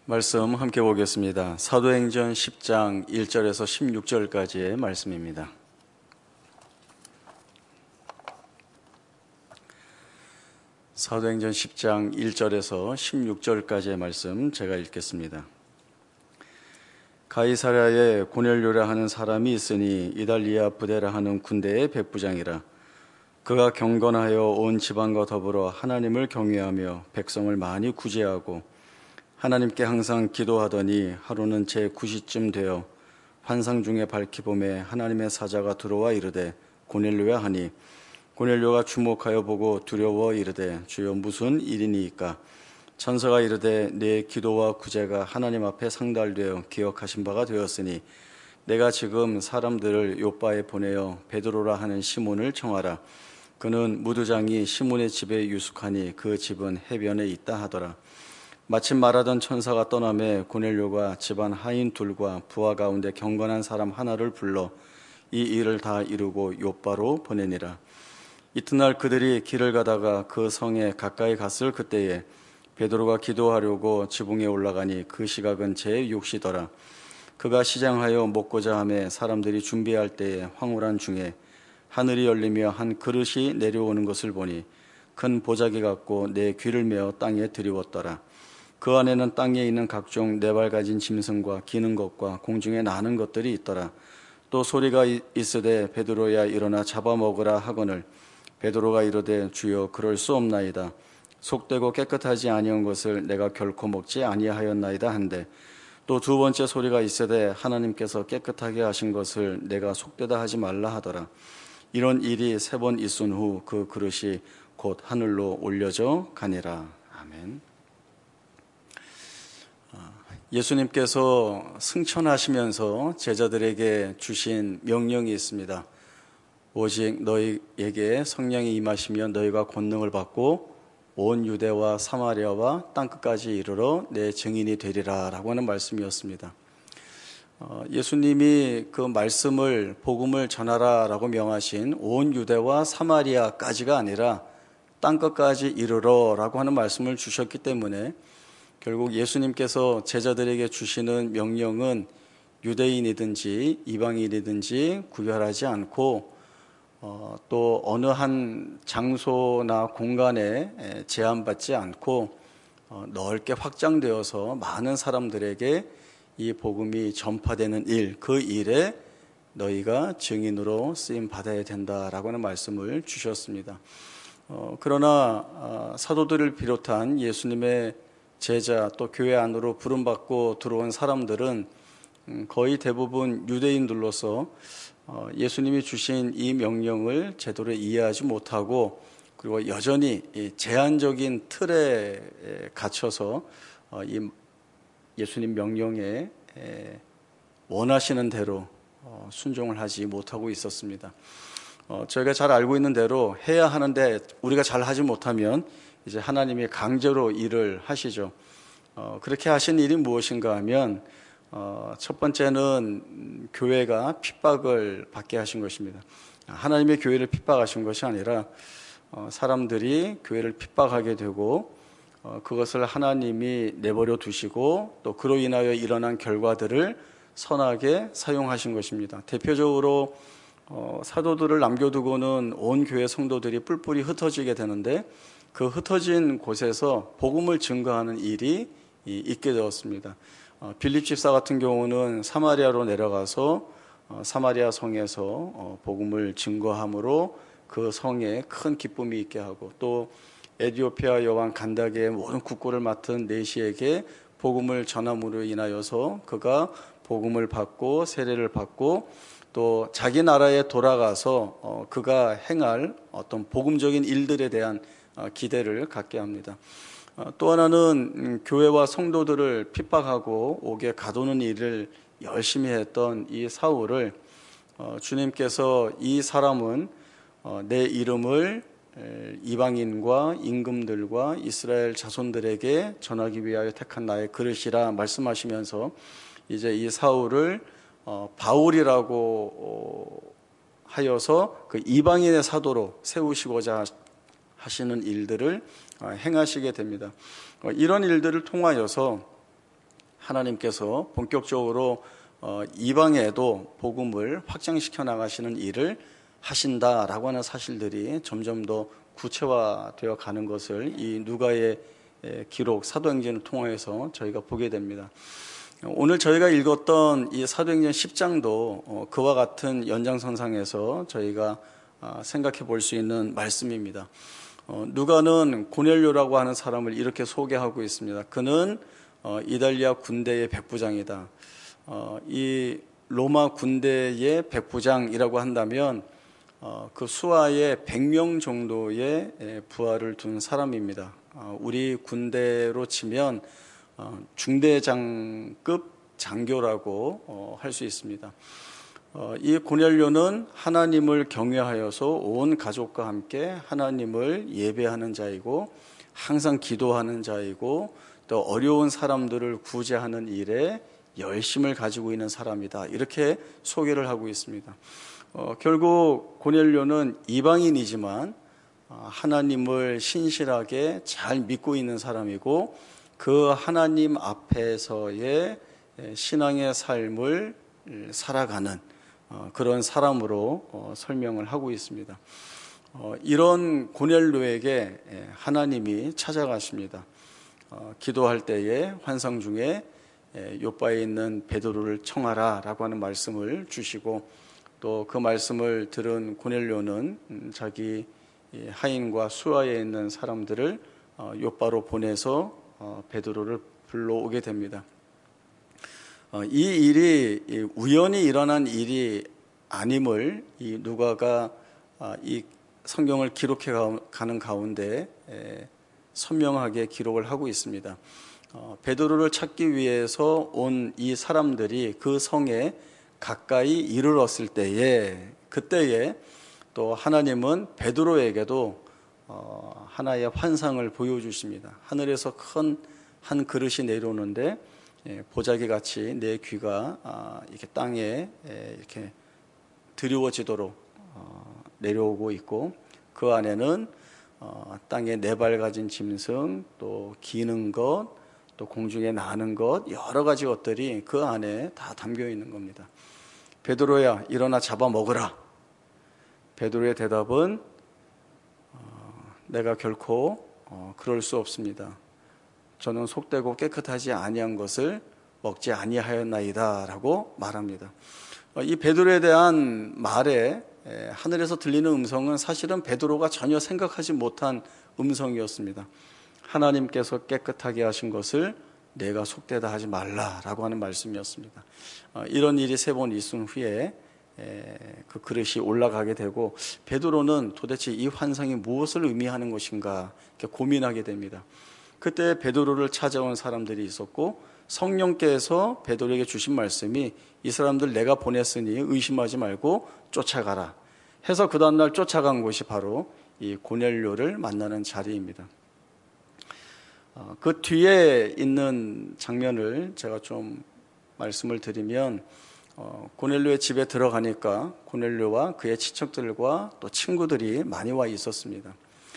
말씀 함께 보겠습니다. 사도행전 10장 1절에서 16절까지의 말씀입니다. 사도행전 10장 1절에서 16절까지의 말씀 제가 읽겠습니다. 가이사랴에 고넬료라 하는 사람이 있으니 이달리아 부대라 하는 군대의 백부장이라. 그가 경건하여 온 지방과 더불어 하나님을 경외하며 백성을 많이 구제하고 하나님께 항상 기도하더니 하루는 제9시쯤 되어 환상 중에 밝히 보매 하나님의 사자가 들어와 이르되 고넬료야 하니 고넬료가 주목하여 보고 두려워 이르되 주여 무슨 일이니이까. 천사가 이르되 내 기도와 구제가 하나님 앞에 상달되어 기억하신 바가 되었으니 내가 지금 사람들을 요빠에 보내어 베드로라 하는 시몬을 청하라. 그는 무두장이 시몬의 집에 유숙하니 그 집은 해변에 있다 하더라. 마침 말하던 천사가 떠나매 고넬료가 집안 하인 둘과 부하 가운데 경건한 사람 하나를 불러 이 일을 다 이루고 요빠로 보내니라. 이튿날 그들이 길을 가다가 그 성에 가까이 갔을 그때에 베드로가 기도하려고 지붕에 올라가니 그 시각은 제6시더라. 그가 시장하여 먹고자 하매 사람들이 준비할 때에 황홀한 중에 하늘이 열리며 한 그릇이 내려오는 것을 보니 큰 보자기 같고 내 귀를 메어 땅에 드리웠더라. 그 안에는 땅에 있는 각종 네발 가진 짐승과 기는 것과 공중에 나는 것들이 있더라. 또 소리가 있으되 베드로야 일어나 잡아먹으라 하거늘 베드로가 이르되 주여 그럴 수 없나이다. 속되고 깨끗하지 아니한 것을 내가 결코 먹지 아니하였나이다 한데 또 두 번째 소리가 있으되 하나님께서 깨끗하게 하신 것을 내가 속되다 하지 말라 하더라. 이런 일이 3번 있은 후 그 그릇이 곧 하늘로 올려져 가니라. 아멘. 예수님께서 승천하시면서 제자들에게 주신 명령이 있습니다. 오직 너희에게 성령이 임하시면 너희가 권능을 받고 온 유대와 사마리아와 땅끝까지 이르러 내 증인이 되리라 라고 하는 말씀이었습니다. 예수님이 그 말씀을 복음을 전하라 라고 명하신 온 유대와 사마리아까지가 아니라 땅끝까지 이르러 라고 하는 말씀을 주셨기 때문에 결국 예수님께서 제자들에게 주시는 명령은 유대인이든지 이방인이든지 구별하지 않고 또 어느 한 장소나 공간에 제한받지 않고 넓게 확장되어서 많은 사람들에게 이 복음이 전파되는 일, 그 일에 너희가 증인으로 쓰임 받아야 된다라고 하는 말씀을 주셨습니다. 그러나 사도들을 비롯한 예수님의 제자 또 교회 안으로 부름받고 들어온 사람들은 거의 대부분 유대인들로서 예수님이 주신 이 명령을 제대로 이해하지 못하고 그리고 여전히 제한적인 틀에 갇혀서 이 예수님 명령에 원하시는 대로 순종을 하지 못하고 있었습니다. 저희가 잘 알고 있는 대로 해야 하는데 우리가 잘 하지 못하면 이제 하나님이 강제로 일을 하시죠. 그렇게 하신 일이 무엇인가 하면 첫 번째는 교회가 핍박을 받게 하신 것입니다. 하나님의 교회를 핍박하신 것이 아니라 사람들이 교회를 핍박하게 되고 그것을 하나님이 내버려 두시고 또 그로 인하여 일어난 결과들을 선하게 사용하신 것입니다. 대표적으로 사도들을 남겨두고는 온 교회 성도들이 뿔뿔이 흩어지게 되는데 그 흩어진 곳에서 복음을 증거하는 일이 있게 되었습니다. 빌립 집사 같은 경우는 사마리아로 내려가서 사마리아 성에서 복음을 증거함으로 그 성에 큰 기쁨이 있게 하고 또 에티오피아 여왕 간다게의 모든 국고를 맡은 네시에게 복음을 전함으로 인하여서 그가 복음을 받고 세례를 받고 또 자기 나라에 돌아가서 그가 행할 어떤 복음적인 일들에 대한 기대를 갖게 합니다. 또 하나는 교회와 성도들을 핍박하고 옥에 가두는 일을 열심히 했던 이 사울을 주님께서 이 사람은 내 이름을 이방인과 임금들과 이스라엘 자손들에게 전하기 위하여 택한 나의 그릇이라 말씀하시면서 이제 이 사울을 바울이라고 하여서 그 이방인의 사도로 세우시고자 하시는 일들을 행하시게 됩니다. 이런 일들을 통하여서 하나님께서 본격적으로 이방에도 복음을 확장시켜 나가시는 일을 하신다라고 하는 사실들이 점점 더 구체화되어 가는 것을 이 누가의 기록 사도행전을 통해서 저희가 보게 됩니다. 오늘 저희가 읽었던 이 사도행전 10장도 그와 같은 연장선상에서 저희가 생각해 볼 수 있는 말씀입니다. 누가는 고넬료라고 하는 사람을 이렇게 소개하고 있습니다. 그는 이달리아 군대의 백부장이다. 이 로마 군대의 백부장이라고 한다면 그 수하에 100명 정도의 부하를 둔 사람입니다. 우리 군대로 치면 중대장급 장교라고 할 수 있습니다. 이 고넬료는 하나님을 경외하여서 온 가족과 함께 하나님을 예배하는 자이고 항상 기도하는 자이고 또 어려운 사람들을 구제하는 일에 열심을 가지고 있는 사람이다. 이렇게 소개를 하고 있습니다. 결국 고넬료는 이방인이지만 하나님을 신실하게 잘 믿고 있는 사람이고 그 하나님 앞에서의 신앙의 삶을 살아가는 그런 사람으로 설명을 하고 있습니다. 이런 고넬료에게 하나님이 찾아가십니다. 기도할 때에 환상 중에 요바에 있는 베드로를 청하라 라고 하는 말씀을 주시고 또 그 말씀을 들은 고넬료는 자기 하인과 수하에 있는 사람들을 요바로 보내서 베드로를 불러오게 됩니다. 이 일이 우연히 일어난 일이 아님을 이 누가가 이 성경을 기록해 가는 가운데 선명하게 기록을 하고 있습니다. 베드로를 찾기 위해서 온 이 사람들이 그 성에 가까이 이르렀을 때에 그때에 또 하나님은 베드로에게도 하나의 환상을 보여주십니다. 하늘에서 큰 한 그릇이 내려오는데 보자기 같이 내 귀가 이렇게 땅에 이렇게 드리워지도록 내려오고 있고 그 안에는 땅에 네 발 가진 짐승 또 기는 것 또 공중에 나는 것 여러 가지 것들이 그 안에 다 담겨 있는 겁니다. 베드로야 일어나 잡아 먹으라. 베드로의 대답은 내가 결코 그럴 수 없습니다. 저는 속되고 깨끗하지 아니한 것을 먹지 아니하였나이다 라고 말합니다. 이 베드로에 대한 말에 하늘에서 들리는 음성은 사실은 베드로가 전혀 생각하지 못한 음성이었습니다. 하나님께서 깨끗하게 하신 것을 내가 속되다 하지 말라라고 하는 말씀이었습니다. 이런 일이 3번 있은 후에 그 그릇이 올라가게 되고 베드로는 도대체 이 환상이 무엇을 의미하는 것인가 이렇게 고민하게 됩니다. 그때 베드로를 찾아온 사람들이 있었고 성령께서 베드로에게 주신 말씀이 이 사람들 내가 보냈으니 의심하지 말고 쫓아가라 해서 그 다음날 쫓아간 곳이 바로 이 고넬료를 만나는 자리입니다. 그 뒤에 있는 장면을 제가 좀 말씀을 드리면 고넬료의 집에 들어가니까 고넬료와 그의 친척들과 또 친구들이 많이 와 있었습니다.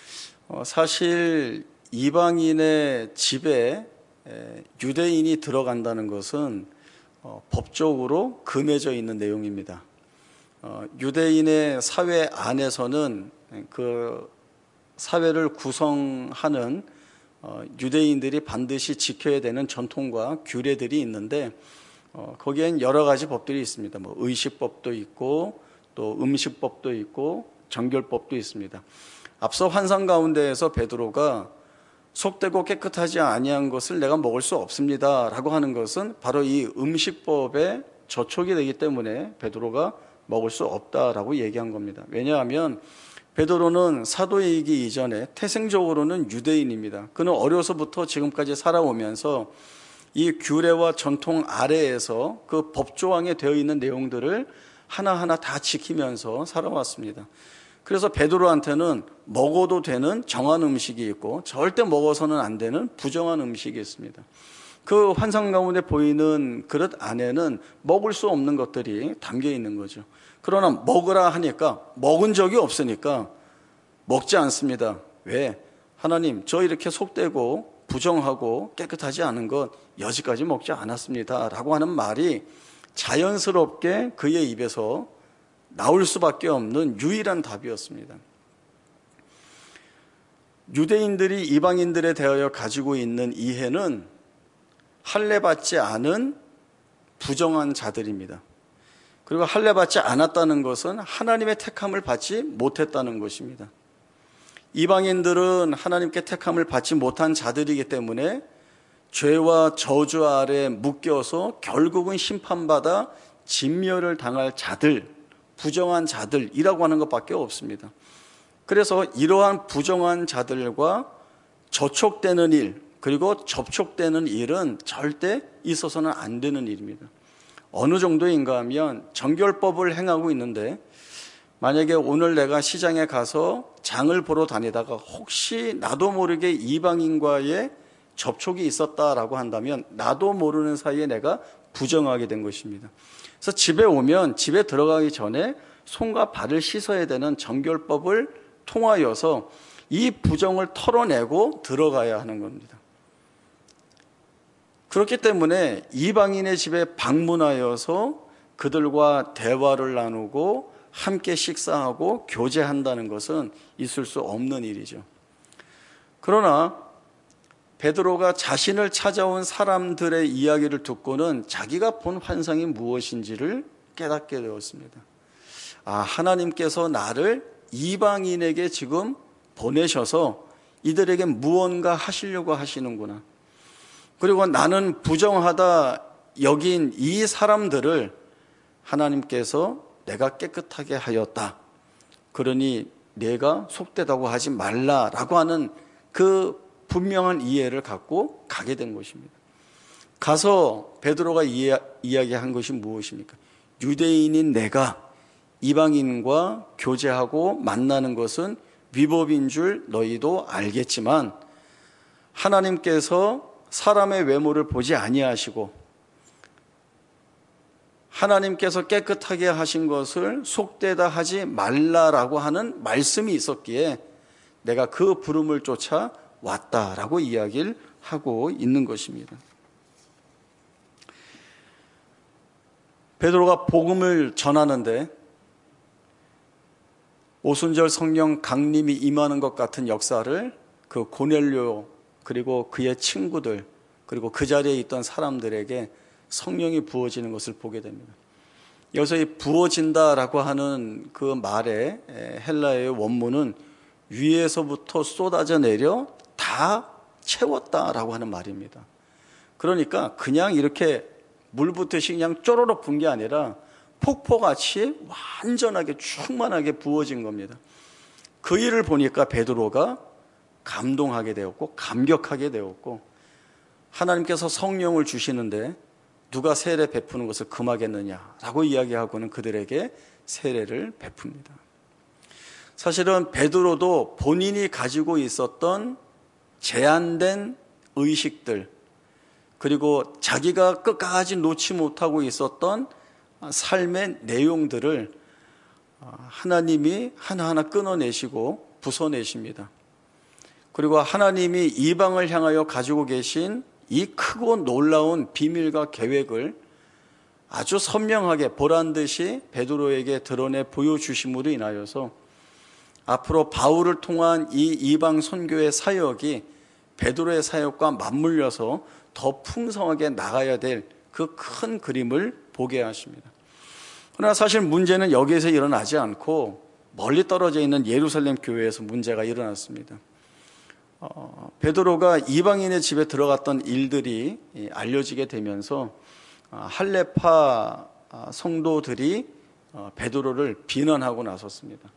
사실 이방인의 집에 유대인이 들어간다는 것은 법적으로 금해져 있는 내용입니다. 유대인의 사회 안에서는 그 사회를 구성하는 유대인들이 반드시 지켜야 되는 전통과 규례들이 있는데 거기엔 여러 가지 법들이 있습니다. 뭐 의식법도 있고 또 음식법도 있고 정결법도 있습니다. 앞서 환상 가운데에서 베드로가 속되고 깨끗하지 아니한 것을 내가 먹을 수 없습니다 라고 하는 것은 바로 이 음식법에 저촉이 되기 때문에 베드로가 먹을 수 없다라고 얘기한 겁니다. 왜냐하면 베드로는 사도이기 이전에 태생적으로는 유대인입니다. 그는 어려서부터 지금까지 살아오면서 이 규례와 전통 아래에서 그 법조항에 되어 있는 내용들을 하나하나 다 지키면서 살아왔습니다. 그래서 베드로한테는 먹어도 되는 정한 음식이 있고 절대 먹어서는 안 되는 부정한 음식이 있습니다. 그 환상 가운데 보이는 그릇 안에는 먹을 수 없는 것들이 담겨 있는 거죠. 그러나 먹으라 하니까 먹은 적이 없으니까 먹지 않습니다. 왜? 하나님, 저 이렇게 속되고 부정하고 깨끗하지 않은 것 여지까지 먹지 않았습니다 라고 하는 말이 자연스럽게 그의 입에서 나올 수밖에 없는 유일한 답이었습니다. 유대인들이 이방인들에 대하여 가지고 있는 이해는 할례받지 않은 부정한 자들입니다. 그리고 할례받지 않았다는 것은 하나님의 택함을 받지 못했다는 것입니다. 이방인들은 하나님께 택함을 받지 못한 자들이기 때문에 죄와 저주 아래 묶여서 결국은 심판받아 진멸을 당할 자들, 부정한 자들이라고 하는 것밖에 없습니다. 그래서 이러한 부정한 자들과 저촉되는 일, 그리고 접촉되는 일은 절대 있어서는 안 되는 일입니다. 어느 정도인가 하면 정결법을 행하고 있는데 만약에 오늘 내가 시장에 가서 장을 보러 다니다가 혹시 나도 모르게 이방인과의 접촉이 있었다라고 한다면 나도 모르는 사이에 내가 부정하게 된 것입니다. 그래서 집에 오면 집에 들어가기 전에 손과 발을 씻어야 되는 정결법을 통하여서 이 부정을 털어내고 들어가야 하는 겁니다. 그렇기 때문에 이방인의 집에 방문하여서 그들과 대화를 나누고 함께 식사하고 교제한다는 것은 있을 수 없는 일이죠. 그러나 베드로가 자신을 찾아온 사람들의 이야기를 듣고는 자기가 본 환상이 무엇인지를 깨닫게 되었습니다. 하나님께서 나를 이방인에게 지금 보내셔서 이들에게 무언가 하시려고 하시는구나. 그리고 나는 부정하다 여긴 이 사람들을 하나님께서 내가 깨끗하게 하였다. 그러니 내가 속되다고 하지 말라라고 하는 그 분명한 이해를 갖고 가게 된 것입니다. 가서 베드로가 이야기한 것이 무엇입니까? 유대인인 내가 이방인과 교제하고 만나는 것은 위법인 줄 너희도 알겠지만 하나님께서 사람의 외모를 보지 아니하시고 하나님께서 깨끗하게 하신 것을 속되다 하지 말라라고 하는 말씀이 있었기에 내가 그 부름을 쫓아 왔다라고 이야기를 하고 있는 것입니다. 베드로가 복음을 전하는데 오순절 성령 강림이 임하는 것 같은 역사를 그 고넬료 그리고 그의 친구들 그리고 그 자리에 있던 사람들에게 성령이 부어지는 것을 보게 됩니다. 여기서 이 부어진다라고 하는 그 말의 헬라어의 원문은 위에서부터 쏟아져 내려 다 채웠다라고 하는 말입니다. 그러니까 그냥 이렇게 물 붓듯이 그냥 쪼로록 분 게 아니라 폭포같이 완전하게 충만하게 부어진 겁니다. 그 일을 보니까 베드로가 감동하게 되었고 감격하게 되었고 하나님께서 성령을 주시는데 누가 세례 베푸는 것을 금하겠느냐라고 이야기하고는 그들에게 세례를 베풉니다. 사실은 베드로도 본인이 가지고 있었던 제한된 의식들 그리고 자기가 끝까지 놓지 못하고 있었던 삶의 내용들을 하나님이 하나하나 끊어내시고 부숴내십니다. 그리고 하나님이 이방을 향하여 가지고 계신 이 크고 놀라운 비밀과 계획을 아주 선명하게 보란듯이 베드로에게 드러내 보여주심으로 인하여서 앞으로 바울을 통한 이 이방 선교의 사역이 베드로의 사역과 맞물려서 더 풍성하게 나가야 될 그 큰 그림을 보게 하십니다. 그러나 사실 문제는 여기에서 일어나지 않고 멀리 떨어져 있는 예루살렘 교회에서 문제가 일어났습니다. 베드로가 이방인의 집에 들어갔던 일들이 알려지게 되면서 할레파 성도들이 베드로를 비난하고 나섰습니다.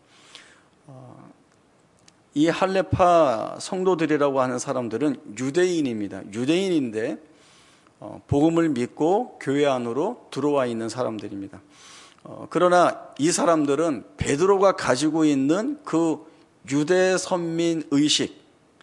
이 할레파 성도들이라고 하는 사람들은 유대인입니다. 유대인인데 복음을 믿고 교회 안으로 들어와 있는 사람들입니다. 그러나 이 사람들은 베드로가 가지고 있는 그 유대 선민 의식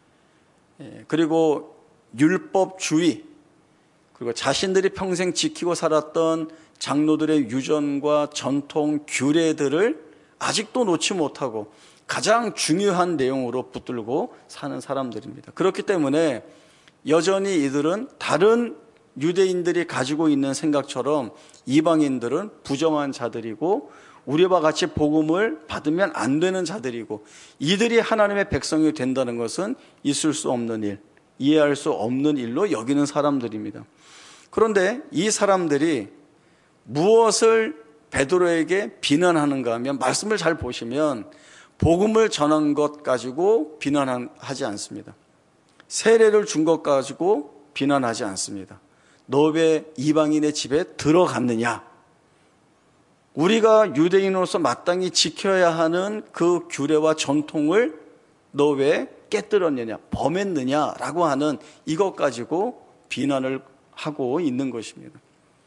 그리고 율법주의 그리고 자신들이 평생 지키고 살았던 장로들의 유전과 전통 규례들을 아직도 놓지 못하고 가장 중요한 내용으로 붙들고 사는 사람들입니다. 그렇기 때문에 여전히 이들은 다른 유대인들이 가지고 있는 생각처럼 이방인들은 부정한 자들이고 우리와 같이 복음을 받으면 안 되는 자들이고 이들이 하나님의 백성이 된다는 것은 있을 수 없는 일, 이해할 수 없는 일로 여기는 사람들입니다. 그런데 이 사람들이 무엇을 베드로에게 비난하는가 하면 말씀을 잘 보시면 복음을 전한 것 가지고 비난하지 않습니다. 세례를 준 것 가지고 비난하지 않습니다. 너 왜 이방인의 집에 들어갔느냐? 우리가 유대인으로서 마땅히 지켜야 하는 그 규례와 전통을 너 왜 깨뜨렸느냐, 범했느냐라고 하는 이것 가지고 비난을 하고 있는 것입니다.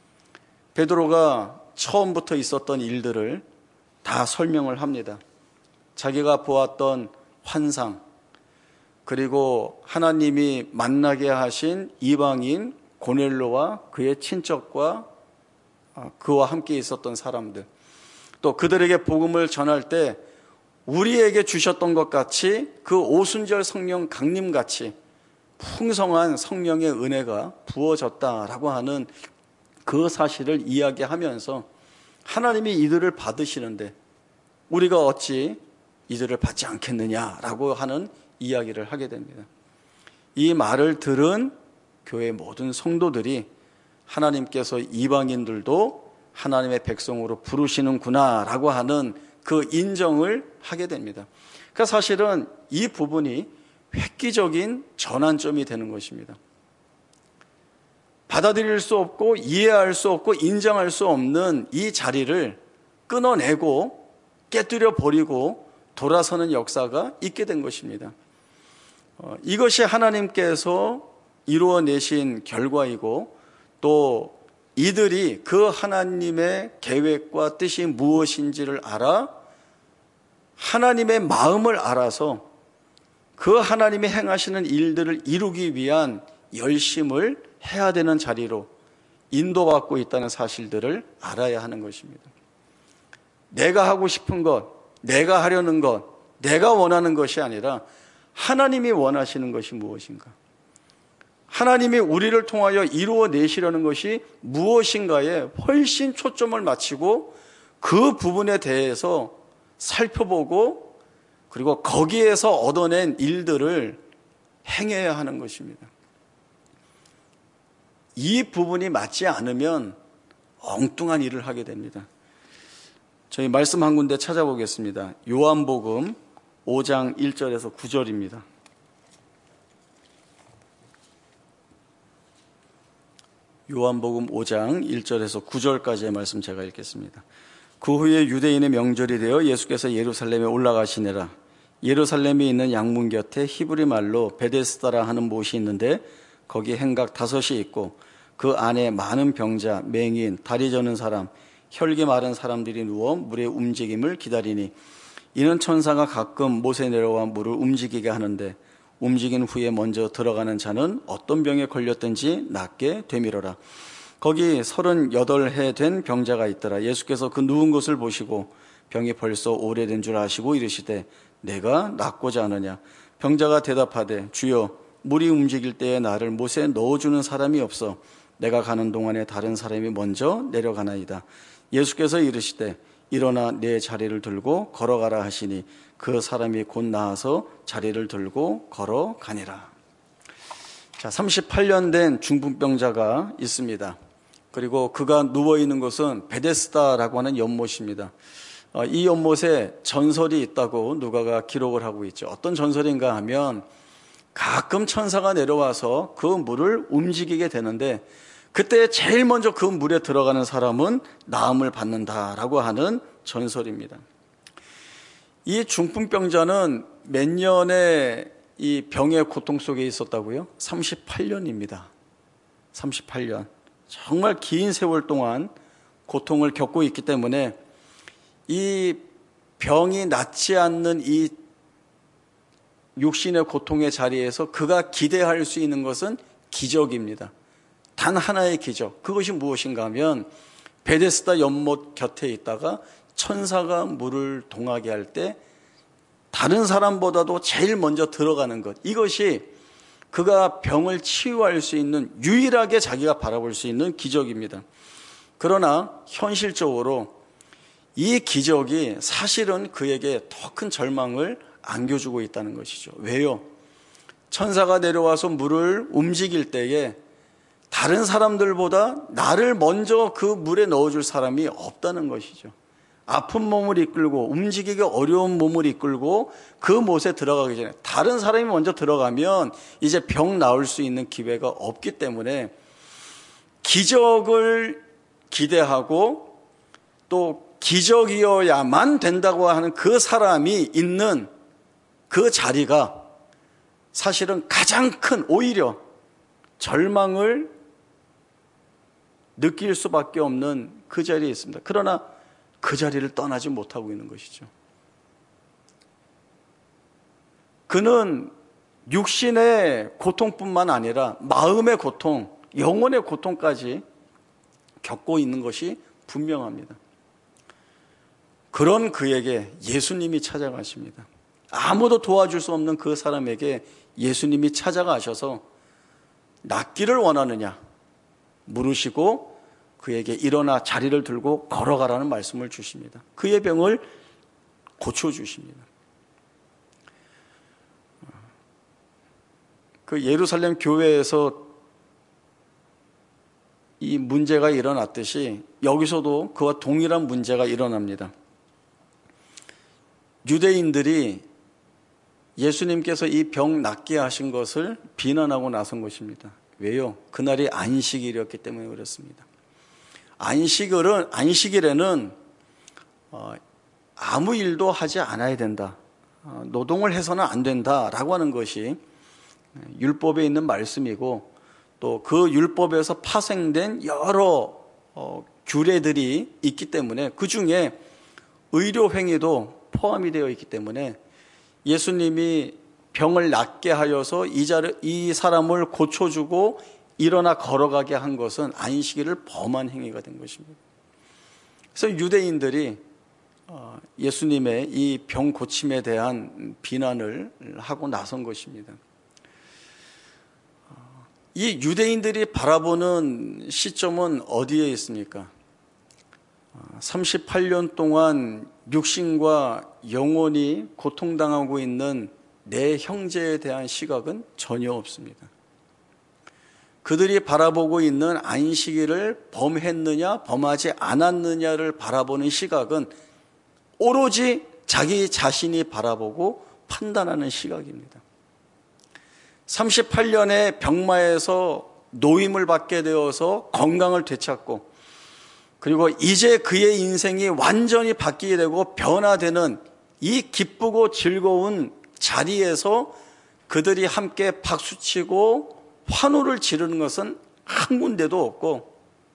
베드로가 처음부터 있었던 일들을 다 설명을 합니다. 자기가 보았던 환상, 그리고 하나님이 만나게 하신 이방인 고넬로와 그의 친척과 그와 함께 있었던 사람들, 또 그들에게 복음을 전할 때 우리에게 주셨던 것 같이 그 오순절 성령 강림같이 풍성한 성령의 은혜가 부어졌다라고 하는 그 사실을 이야기하면서 하나님이 이들을 받으시는데 우리가 어찌 이들을 받지 않겠느냐라고 하는 이야기를 하게 됩니다. 이 말을 들은 교회 모든 성도들이 하나님께서 이방인들도 하나님의 백성으로 부르시는구나라고 하는 그 인정을 하게 됩니다. 그러니까 사실은 이 부분이 획기적인 전환점이 되는 것입니다. 받아들일 수 없고 이해할 수 없고 인정할 수 없는 이 자리를 끊어내고 깨뜨려 버리고 돌아서는 역사가 있게 된 것입니다. 이것이 하나님께서 이루어내신 결과이고 또 이들이 그 하나님의 계획과 뜻이 무엇인지를 알아 하나님의 마음을 알아서 그 하나님이 행하시는 일들을 이루기 위한 열심을 해야 되는 자리로 인도받고 있다는 사실들을 알아야 하는 것입니다. 내가 하고 싶은 것, 내가 하려는 것, 내가 원하는 것이 아니라 하나님이 원하시는 것이 무엇인가? 하나님이 우리를 통하여 이루어내시려는 것이 무엇인가에 훨씬 초점을 맞추고 그 부분에 대해서 살펴보고 그리고 거기에서 얻어낸 일들을 행해야 하는 것입니다. 이 부분이 맞지 않으면 엉뚱한 일을 하게 됩니다. 저희 말씀 한 군데 찾아보겠습니다. 요한복음 5장 1절에서 9절입니다. 요한복음 5장 1절에서 9절까지의 말씀 제가 읽겠습니다. 그 후에 유대인의 명절이 되어 예수께서 예루살렘에 올라가시니라. 예루살렘에 있는 양문 곁에 히브리 말로 베데스다라 하는 못이 있는데 거기 행각 5이 있고 그 안에 많은 병자, 맹인, 다리 저는 사람, 혈기 마른 사람들이 누워 물의 움직임을 기다리니 이는 천사가 가끔 못에 내려와 물을 움직이게 하는데 움직인 후에 먼저 들어가는 자는 어떤 병에 걸렸든지 낫게 되밀어라. 거기 38해 된 병자가 있더라. 예수께서 그 누운 것을 보시고 병이 벌써 오래된 줄 아시고 이르시되 내가 낫고자 하느냐. 병자가 대답하되 주여 물이 움직일 때에 나를 못에 넣어주는 사람이 없어 내가 가는 동안에 다른 사람이 먼저 내려가나이다. 예수께서 이르시되 일어나 내 자리를 들고 걸어가라 하시니 그 사람이 곧 나아서 자리를 들고 걸어가니라. 자, 38년 된 중풍병자가 있습니다. 그리고 그가 누워있는 곳은 베데스다라고 하는 연못입니다. 이 연못에 전설이 있다고 누가가 기록을 하고 있죠. 어떤 전설인가 하면 가끔 천사가 내려와서 그 물을 움직이게 되는데 그때 제일 먼저 그 물에 들어가는 사람은 나음을 받는다라고 하는 전설입니다. 이 중풍병자는 몇 년의 이 병의 고통 속에 있었다고요? 38년입니다. 38년. 정말 긴 세월 동안 고통을 겪고 있기 때문에 이 병이 낫지 않는 이 육신의 고통의 자리에서 그가 기대할 수 있는 것은 기적입니다. 단 하나의 기적. 그것이 무엇인가 하면 베데스다 연못 곁에 있다가 천사가 물을 동하게 할 때 다른 사람보다도 제일 먼저 들어가는 것. 이것이 그가 병을 치유할 수 있는, 유일하게 자기가 바라볼 수 있는 기적입니다. 그러나 현실적으로 이 기적이 사실은 그에게 더 큰 절망을 안겨주고 있다는 것이죠. 왜요? 천사가 내려와서 물을 움직일 때에 다른 사람들보다 나를 먼저 그 물에 넣어줄 사람이 없다는 것이죠. 아픈 몸을 이끌고 움직이기 어려운 몸을 이끌고 그 못에 들어가기 전에 다른 사람이 먼저 들어가면 이제 병 나을 수 있는 기회가 없기 때문에 기적을 기대하고 또 기적이어야만 된다고 하는 그 사람이 있는 그 자리가 사실은 가장 큰, 오히려 절망을 느낄 수밖에 없는 그 자리에 있습니다. 그러나 그 자리를 떠나지 못하고 있는 것이죠. 그는 육신의 고통뿐만 아니라 마음의 고통, 영혼의 고통까지 겪고 있는 것이 분명합니다. 그런 그에게 예수님이 찾아가십니다. 아무도 도와줄 수 없는 그 사람에게 예수님이 찾아가셔서 낫기를 원하느냐 물으시고 그에게 일어나 자리를 들고 걸어가라는 말씀을 주십니다. 그의 병을 고쳐주십니다. 그 예루살렘 교회에서 이 문제가 일어났듯이 여기서도 그와 동일한 문제가 일어납니다. 유대인들이 예수님께서 이 병 낫게 하신 것을 비난하고 나선 것입니다. 왜요? 그날이 안식일이었기 때문에 그렇습니다. 안식일에는 아무 일도 하지 않아야 된다. 노동을 해서는 안 된다라고 하는 것이 율법에 있는 말씀이고 또 그 율법에서 파생된 여러 규례들이 있기 때문에 그 중에 의료 행위도 포함이 되어 있기 때문에 예수님이 병을 낫게 하여서 이 사람을 고쳐주고 일어나 걸어가게 한 것은 안식일을 범한 행위가 된 것입니다. 그래서 유대인들이 예수님의 이 병 고침에 대한 비난을 하고 나선 것입니다. 이 유대인들이 바라보는 시점은 어디에 있습니까? 38년 동안 육신과 영혼이 고통당하고 있는 내 형제에 대한 시각은 전혀 없습니다. 그들이 바라보고 있는 안식일을 범했느냐 범하지 않았느냐를 바라보는 시각은 오로지 자기 자신이 바라보고 판단하는 시각입니다. 38년의 병마에서 노임을 받게 되어서 건강을 되찾고 그리고 이제 그의 인생이 완전히 바뀌게 되고 변화되는 이 기쁘고 즐거운 자리에서 그들이 함께 박수치고 환호를 지르는 것은 한 군데도 없고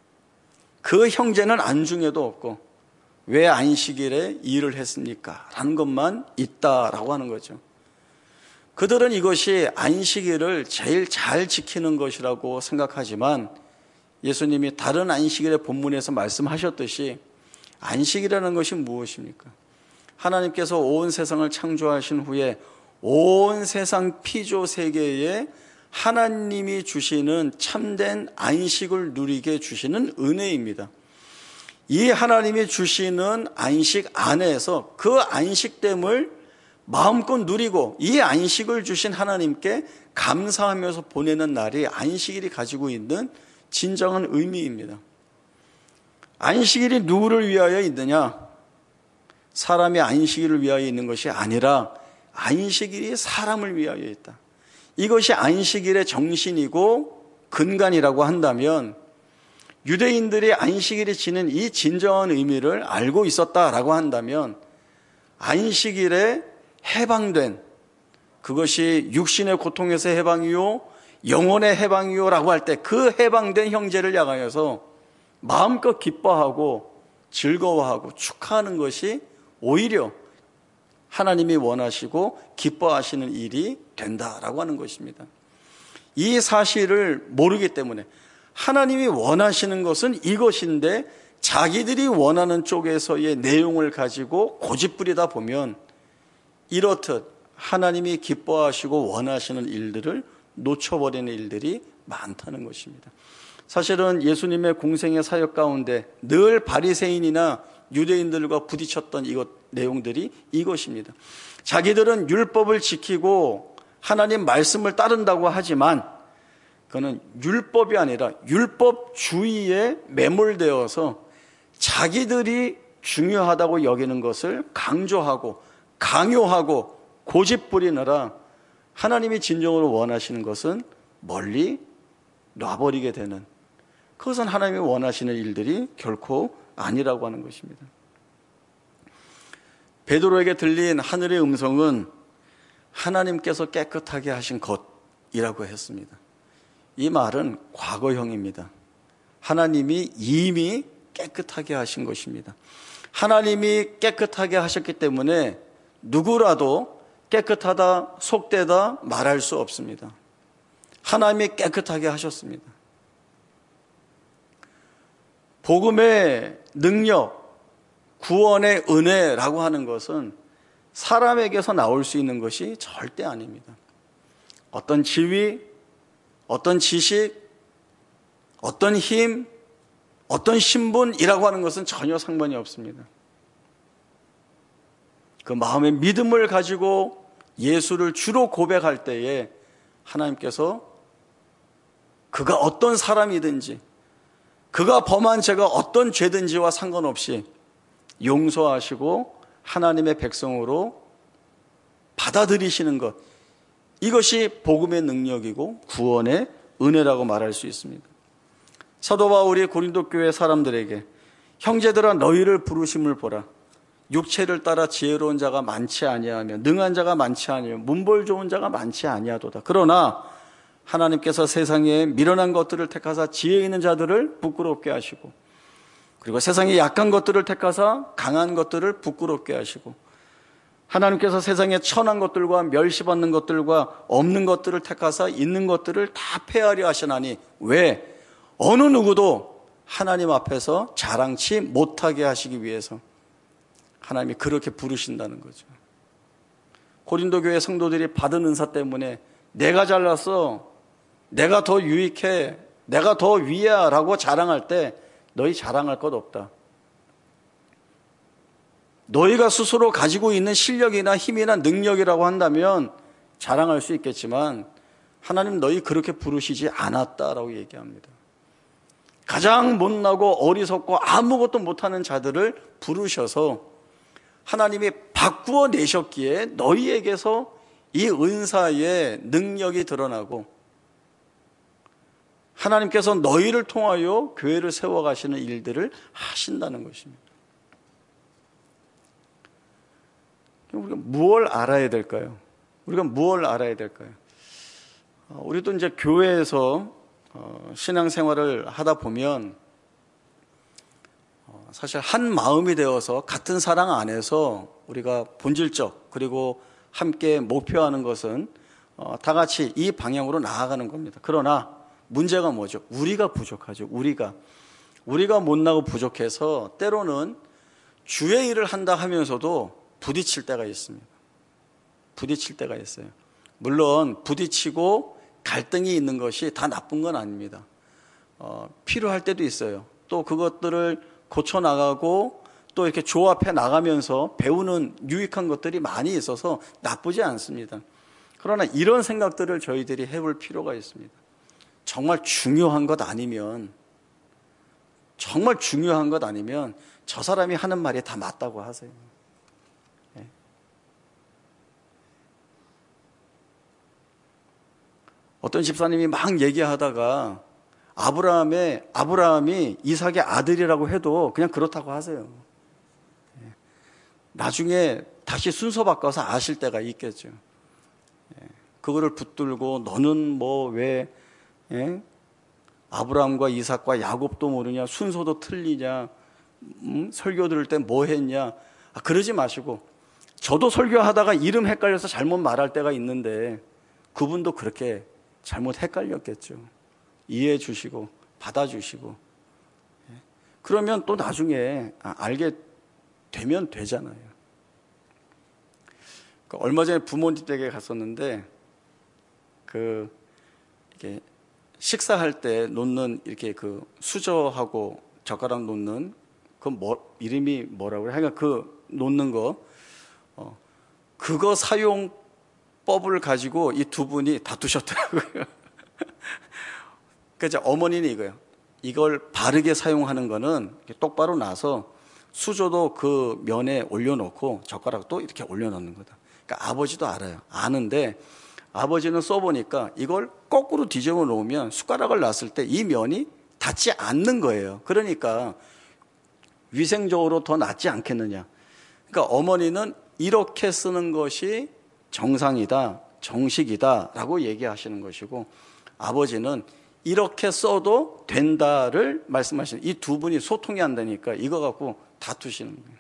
그 형제는 안중에도 없고 왜 안식일에 일을 했습니까? 라는 것만 있다라고 하는 거죠. 그들은 이것이 안식일을 제일 잘 지키는 것이라고 생각하지만 예수님이 다른 안식일의 본문에서 말씀하셨듯이 안식이라는 것이 무엇입니까? 하나님께서 온 세상을 창조하신 후에 온 세상 피조 세계에 하나님이 주시는 참된 안식을 누리게 주시는 은혜입니다. 이 하나님이 주시는 안식 안에서 그 안식됨을 마음껏 누리고 이 안식을 주신 하나님께 감사하면서 보내는 날이 안식일이 가지고 있는 진정한 의미입니다. 안식일이 누구를 위하여 있느냐? 사람이 안식일을 위하여 있는 것이 아니라 안식일이 사람을 위하여 있다. 이것이 안식일의 정신이고 근간이라고 한다면 유대인들이 안식일이 지닌 이 진정한 의미를 알고 있었다라고 한다면 안식일에 해방된 그것이 육신의 고통에서 해방이요 영혼의 해방이요 라고 할 때 그 해방된 형제를 향하여서 마음껏 기뻐하고 즐거워하고 축하하는 것이 오히려 하나님이 원하시고 기뻐하시는 일이 된다라고 하는 것입니다. 이 사실을 모르기 때문에 하나님이 원하시는 것은 이것인데 자기들이 원하는 쪽에서의 내용을 가지고 고집부리다 보면 이렇듯 하나님이 기뻐하시고 원하시는 일들을 놓쳐버리는 일들이 많다는 것입니다. 사실은 예수님의 공생의 사역 가운데 늘 바리새인이나 유대인들과 부딪혔던 내용들이 이것입니다. 자기들은 율법을 지키고 하나님 말씀을 따른다고 하지만 그는 율법이 아니라 율법주의에 매몰되어서 자기들이 중요하다고 여기는 것을 강조하고 강요하고 고집부리느라 하나님이 진정으로 원하시는 것은 멀리 놔버리게 되는, 그것은 하나님이 원하시는 일들이 결코 아니라고 하는 것입니다. 베드로에게 들린 하늘의 음성은 하나님께서 깨끗하게 하신 것이라고 했습니다. 이 말은 과거형입니다. 하나님이 이미 깨끗하게 하신 것입니다. 하나님이 깨끗하게 하셨기 때문에 누구라도 깨끗하다, 속되다 말할 수 없습니다. 하나님이 깨끗하게 하셨습니다. 복음의 능력, 구원의 은혜라고 하는 것은 사람에게서 나올 수 있는 것이 절대 아닙니다. 어떤 지위, 어떤 지식, 어떤 힘, 어떤 신분이라고 하는 것은 전혀 상관이 없습니다. 그 마음의 믿음을 가지고 예수를 주로 고백할 때에 하나님께서 그가 어떤 사람이든지 그가 범한 죄가 어떤 죄든지와 상관없이 용서하시고 하나님의 백성으로 받아들이시는 것, 이것이 복음의 능력이고 구원의 은혜라고 말할 수 있습니다. 사도 바울이 고린도 교회 사람들에게 형제들아 너희를 부르심을 보라. 육체를 따라 지혜로운 자가 많지 아니하며 능한 자가 많지 아니하며 문벌 좋은 자가 많지 아니하도다. 그러나 하나님께서 세상에 미련한 것들을 택하사 지혜 있는 자들을 부끄럽게 하시고, 그리고 세상에 약한 것들을 택하사 강한 것들을 부끄럽게 하시고, 하나님께서 세상에 천한 것들과 멸시받는 것들과 없는 것들을 택하사 있는 것들을 다 폐하려 하시나니, 왜? 어느 누구도 하나님 앞에서 자랑치 못하게 하시기 위해서 하나님이 그렇게 부르신다는 거죠. 고린도 교회 성도들이 받은 은사 때문에 내가 잘났어, 내가 더 유익해, 내가 더 위야 라고 자랑할 때 너희 자랑할 것 없다. 너희가 스스로 가지고 있는 실력이나 힘이나 능력이라고 한다면 자랑할 수 있겠지만 하나님 너희 그렇게 부르시지 않았다라고 얘기합니다. 가장 못나고 어리석고 아무것도 못하는 자들을 부르셔서 하나님이 바꾸어 내셨기에 너희에게서 이 은사의 능력이 드러나고 하나님께서 너희를 통하여 교회를 세워가시는 일들을 하신다는 것입니다. 우리가 무엇을 알아야 될까요? 우리가 무엇을 알아야 될까요? 우리도 이제 교회에서 신앙생활을 하다 보면 사실 한 마음이 되어서 같은 사랑 안에서 우리가 본질적 그리고 함께 목표하는 것은 다 같이 이 방향으로 나아가는 겁니다. 그러나 문제가 뭐죠? 우리가 부족하죠. 우리가 못나고 부족해서 때로는 주의 일을 한다 하면서도 부딪힐 때가 있습니다. 부딪힐 때가 있어요. 물론 부딪히고 갈등이 있는 것이 다 나쁜 건 아닙니다. 필요할 때도 있어요. 또 그것들을 고쳐나가고 또 이렇게 조합해 나가면서 배우는 유익한 것들이 많이 있어서 나쁘지 않습니다. 그러나 이런 생각들을 저희들이 해볼 필요가 있습니다. 정말 중요한 것 아니면 저 사람이 하는 말이 다 맞다고 하세요. 네. 어떤 집사님이 막 얘기하다가 아브라함이 이삭의 아들이라고 해도 그냥 그렇다고 하세요. 네. 나중에 다시 순서 바꿔서 아실 때가 있겠죠. 네. 그거를 붙들고 너는 뭐 왜 아브라함과 이삭과 야곱도 모르냐, 순서도 틀리냐, 설교 들을 때 뭐 했냐, 그러지 마시고, 저도 설교하다가 이름 헷갈려서 잘못 말할 때가 있는데 그분도 그렇게 잘못 헷갈렸겠죠. 이해해 주시고 받아주시고, 그러면 또 나중에 알게 되면 되잖아요. 얼마 전에 부모님 댁에 갔었는데 이렇게 식사할 때 놓는 이렇게 그 수저하고 젓가락 놓는 그 이름이 뭐라고 그래? 하여간 그 놓는 거, 그거 사용법을 가지고 이 두 분이 다투셨더라고요. 그러니까 어머니는 이거예요. 이걸 바르게 사용하는 거는 똑바로 놔서 수저도 그 면에 올려놓고 젓가락도 이렇게 올려놓는 거다. 그러니까 아버지도 알아요. 아는데 아버지는 써보니까 이걸 거꾸로 뒤집어 놓으면 숟가락을 놨을 때 이 면이 닿지 않는 거예요. 그러니까 위생적으로 더 낫지 않겠느냐. 그러니까 어머니는 이렇게 쓰는 것이 정상이다, 정식이다 라고 얘기하시는 것이고, 아버지는 이렇게 써도 된다를 말씀하시는, 이 두 분이 소통이 안 되니까 이거 갖고 다투시는 거예요.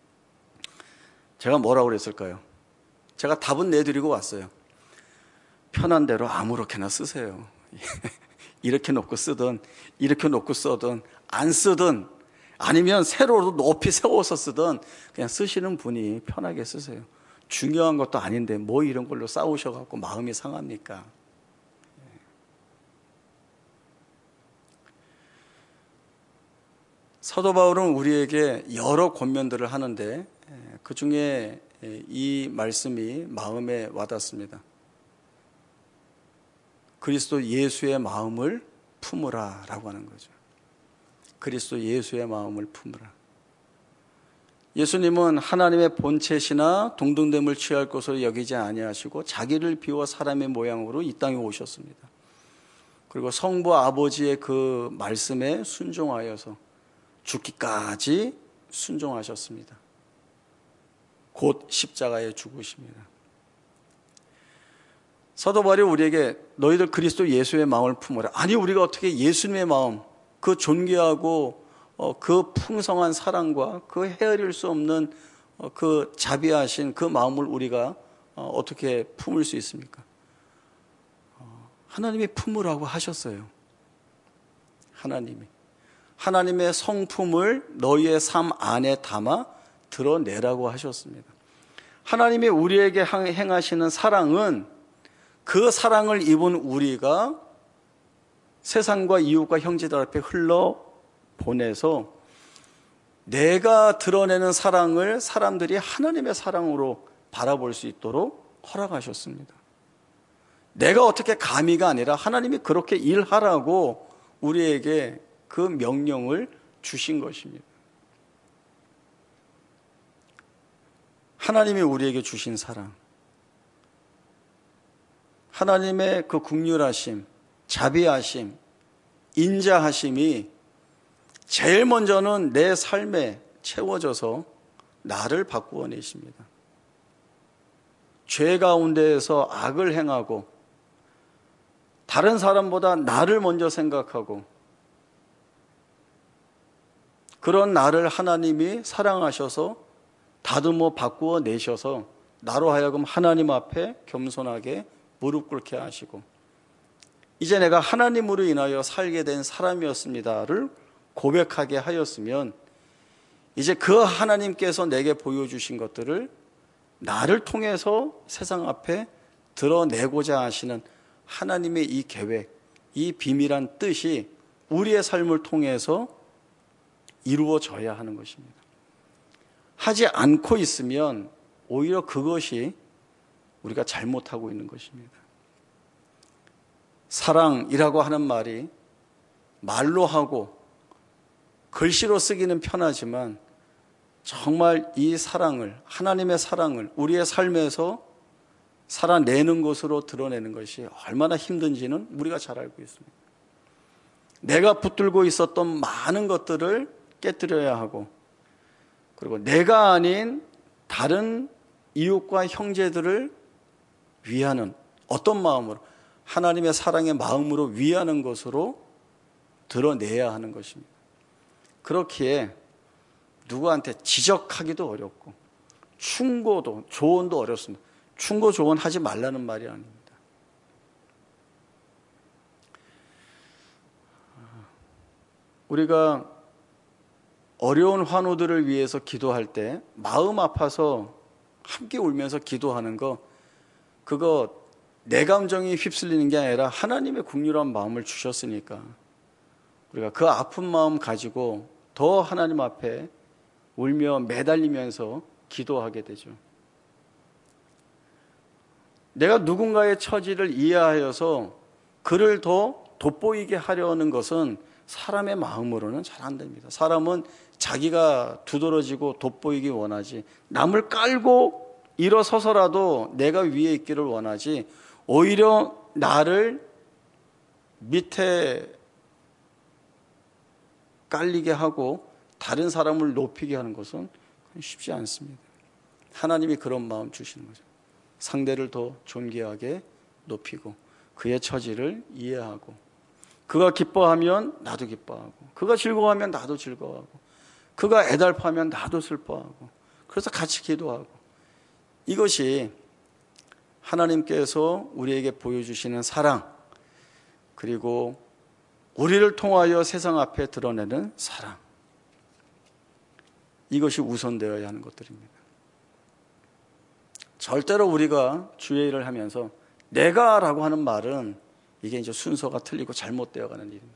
제가 뭐라고 그랬을까요? 제가 답은 내드리고 왔어요. 편한 대로 아무렇게나 쓰세요. 이렇게 놓고 쓰든 이렇게 놓고 써든 안 쓰든 아니면 세로로 높이 세워서 쓰든 그냥 쓰시는 분이 편하게 쓰세요. 중요한 것도 아닌데 뭐 이런 걸로 싸우셔갖고 마음이 상합니까? 사도 바울은 우리에게 여러 권면들을 하는데 그 중에 이 말씀이 마음에 와닿습니다. 그리스도 예수의 마음을 품으라 라고 하는 거죠. 그리스도 예수의 마음을 품으라. 예수님은 하나님의 본체시나 동등됨을 취할 것으로 여기지 아니하시고 자기를 비워 사람의 모양으로 이 땅에 오셨습니다. 그리고 성부 아버지의 그 말씀에 순종하여서 죽기까지 순종하셨습니다. 곧 십자가에 죽으십니다. 사도 바울이 우리에게 너희들 그리스도 예수의 마음을 품으라. 아니, 우리가 어떻게 예수님의 마음, 그 존귀하고 그 풍성한 사랑과 그 헤아릴 수 없는 그 자비하신 그 마음을 우리가 어떻게 품을 수 있습니까? 하나님이 품으라고 하셨어요. 하나님의 성품을 너희의 삶 안에 담아 드러내라고 하셨습니다. 하나님이 우리에게 행하시는 사랑은 그 사랑을 입은 우리가 세상과 이웃과 형제들 앞에 흘러보내서 내가 드러내는 사랑을 사람들이 하나님의 사랑으로 바라볼 수 있도록 허락하셨습니다. 내가 어떻게 감히가 아니라 하나님이 그렇게 일하라고 우리에게 그 명령을 주신 것입니다. 하나님이 우리에게 주신 사랑, 하나님의 그 긍휼하심, 자비하심, 인자하심이 제일 먼저는 내 삶에 채워져서 나를 바꾸어 내십니다. 죄 가운데에서 악을 행하고 다른 사람보다 나를 먼저 생각하고 그런 나를 하나님이 사랑하셔서 다듬어 바꾸어 내셔서 나로 하여금 하나님 앞에 겸손하게 무릎 꿇게 하시고 이제 내가 하나님으로 인하여 살게 된 사람이었습니다를 고백하게 하였으면 이제 그 하나님께서 내게 보여주신 것들을 나를 통해서 세상 앞에 드러내고자 하시는 하나님의 이 계획, 이 비밀한 뜻이 우리의 삶을 통해서 이루어져야 하는 것입니다. 하지 않고 있으면 오히려 그것이 우리가 잘못하고 있는 것입니다. 사랑이라고 하는 말이 말로 하고 글씨로 쓰기는 편하지만 정말 이 사랑을, 하나님의 사랑을 우리의 삶에서 살아내는 것으로 드러내는 것이 얼마나 힘든지는 우리가 잘 알고 있습니다. 내가 붙들고 있었던 많은 것들을 깨뜨려야 하고 그리고 내가 아닌 다른 이웃과 형제들을 위하는 어떤 마음으로 하나님의 사랑의 마음으로 위하는 것으로 드러내야 하는 것입니다. 그렇기에 누구한테 지적하기도 어렵고 충고도 조언도 어렵습니다. 충고 조언 하지 말라는 말이 아닙니다. 우리가 어려운 환우들을 위해서 기도할 때 마음 아파서 함께 울면서 기도하는 거 그거 내 감정이 휩쓸리는 게 아니라 하나님의 긍휼한 마음을 주셨으니까 우리가 그 아픈 마음 가지고 더 하나님 앞에 울며 매달리면서 기도하게 되죠. 내가 누군가의 처지를 이해하여서 그를 더 돋보이게 하려는 것은 사람의 마음으로는 잘 안 됩니다. 사람은 자기가 두드러지고 돋보이기 원하지, 남을 깔고 일어서서라도 내가 위에 있기를 원하지, 오히려 나를 밑에 깔리게 하고 다른 사람을 높이게 하는 것은 쉽지 않습니다. 하나님이 그런 마음 주시는 거죠. 상대를 더 존귀하게 높이고 그의 처지를 이해하고, 그가 기뻐하면 나도 기뻐하고, 그가 즐거워하면 나도 즐거워하고, 그가 애달파면 나도 슬퍼하고, 그래서 같이 기도하고, 이것이 하나님께서 우리에게 보여주시는 사랑, 그리고 우리를 통하여 세상 앞에 드러내는 사랑, 이것이 우선되어야 하는 것들입니다. 절대로 우리가 주의 일을 하면서 내가 라고 하는 말은 이게 이제 순서가 틀리고 잘못되어 가는 일입니다.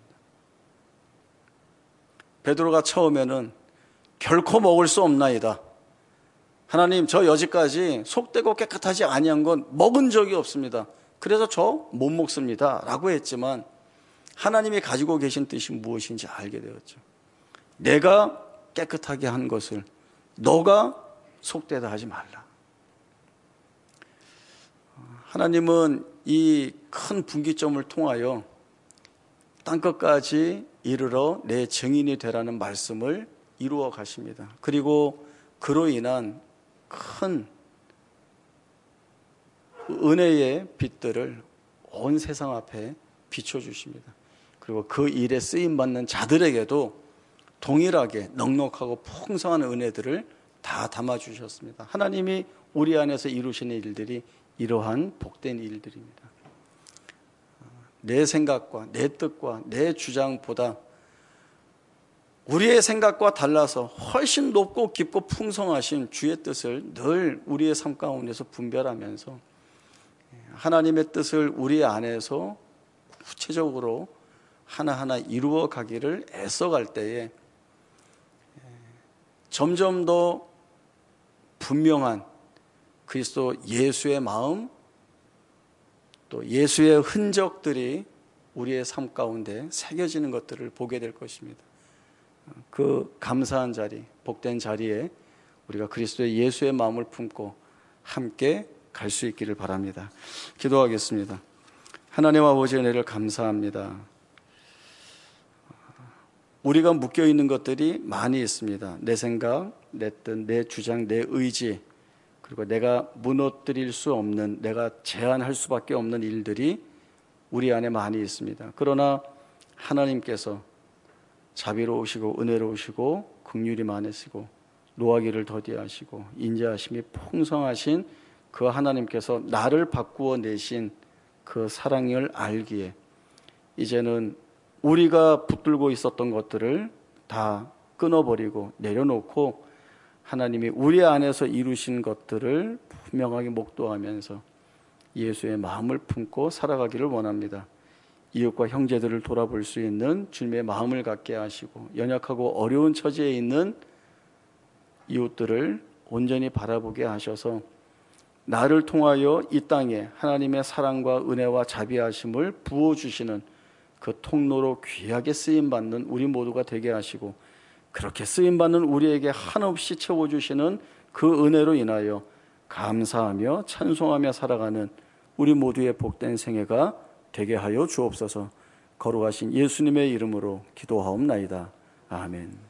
베드로가 처음에는 결코 먹을 수 없나이다. 하나님, 저 여지까지 속되고 깨끗하지 아니한 건 먹은 적이 없습니다. 그래서 저 못 먹습니다 라고 했지만 하나님이 가지고 계신 뜻이 무엇인지 알게 되었죠. 내가 깨끗하게 한 것을 너가 속되다 하지 말라. 하나님은 이 큰 분기점을 통하여 땅끝까지 이르러 내 증인이 되라는 말씀을 이루어 가십니다. 그리고 그로 인한 큰 은혜의 빛들을 온 세상 앞에 비춰주십니다. 그리고 그 일에 쓰임받는 자들에게도 동일하게 넉넉하고 풍성한 은혜들을 다 담아주셨습니다. 하나님이 우리 안에서 이루시는 일들이 이러한 복된 일들입니다. 내 생각과 내 뜻과 내 주장보다 우리의 생각과 달라서 훨씬 높고 깊고 풍성하신 주의 뜻을 늘 우리의 삶 가운데서 분별하면서 하나님의 뜻을 우리 안에서 구체적으로 하나하나 이루어 가기를 애써갈 때에 점점 더 분명한 그리스도 예수의 마음, 또 예수의 흔적들이 우리의 삶 가운데 새겨지는 것들을 보게 될 것입니다. 그 감사한 자리, 복된 자리에 우리가 그리스도의 예수의 마음을 품고 함께 갈 수 있기를 바랍니다. 기도하겠습니다. 하나님 아버지의 은혜를 감사합니다. 우리가 묶여있는 것들이 많이 있습니다. 내 생각, 내 뜻, 내 주장, 내 의지, 그리고 내가 무너뜨릴 수 없는, 내가 제한할 수밖에 없는 일들이 우리 안에 많이 있습니다. 그러나 하나님께서 자비로우시고 은혜로우시고 긍휼이 많으시고 노하기를 더디하시고 인자하심이 풍성하신 그 하나님께서 나를 바꾸어 내신 그 사랑을 알기에 이제는 우리가 붙들고 있었던 것들을 다 끊어버리고 내려놓고 하나님이 우리 안에서 이루신 것들을 분명하게 목도하면서 예수의 마음을 품고 살아가기를 원합니다. 이웃과 형제들을 돌아볼 수 있는 주님의 마음을 갖게 하시고 연약하고 어려운 처지에 있는 이웃들을 온전히 바라보게 하셔서 나를 통하여 이 땅에 하나님의 사랑과 은혜와 자비하심을 부어주시는 그 통로로 귀하게 쓰임받는 우리 모두가 되게 하시고, 그렇게 쓰임받는 우리에게 한없이 채워주시는 그 은혜로 인하여 감사하며 찬송하며 살아가는 우리 모두의 복된 생애가 되게 하여 주옵소서. 거룩하신 예수님의 이름으로 기도하옵나이다. 아멘.